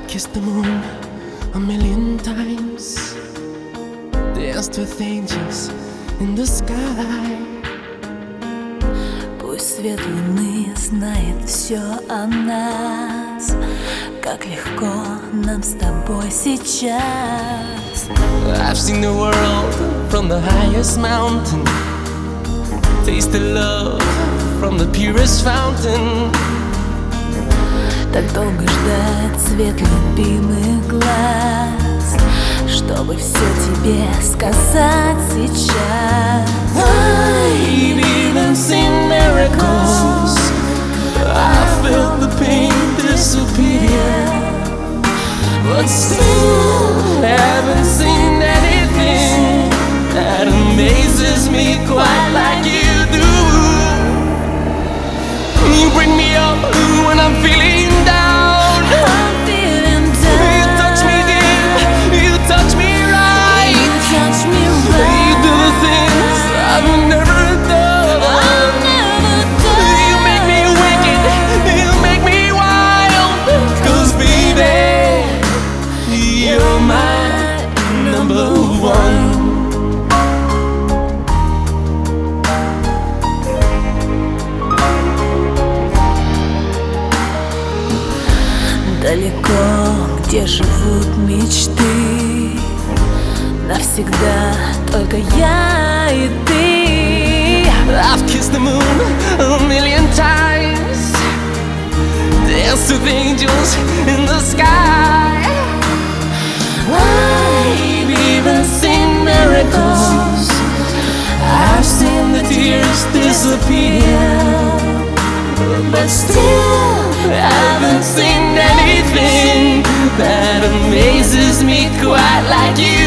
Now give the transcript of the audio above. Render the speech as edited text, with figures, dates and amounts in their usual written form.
kissed the moon a million times, danced with angels in the sky. Пусть свет луны знает все о нас, как легко нам с тобой сейчас. I've seen the world from the highest mountain, tasted love from the purest fountain. Так долго ждать свет любимых глаз, чтобы все тебе сказать сейчас. I've even seen miracles, I felt the pain disappear, but still haven't seen anything that amazes me quite like you do. You bring me up when I'm feeling down. I'm feeling down. You touch me deep, you touch me right. You touch me right. You do the things I've never done. I've never done. You make me wicked, you make me wild. 'Cause baby, you're my number one. Далеко, где живут мечты, навсегда только я и ты. I've kissed the moon a million times, danced with angels in the sky. I've even seen miracles, I've seen the tears disappear, but still I haven't seen anything that amazes me quite like you.